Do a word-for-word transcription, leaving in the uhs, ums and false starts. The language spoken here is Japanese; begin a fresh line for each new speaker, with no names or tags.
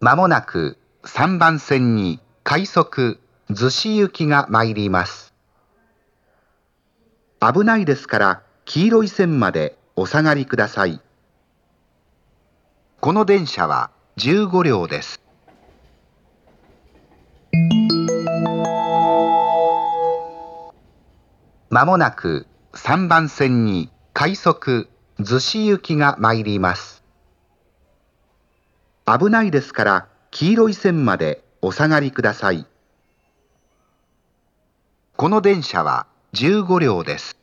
まもなくさんばん線に快速逗子行きが参ります。危ないですから黄色い線までお下がりください。この電車はじゅうごりょうです。まもなくさんばん線に快速逗子行きが参ります。危ないですから黄色い線までお下がりください。この電車はじゅうごりょうです。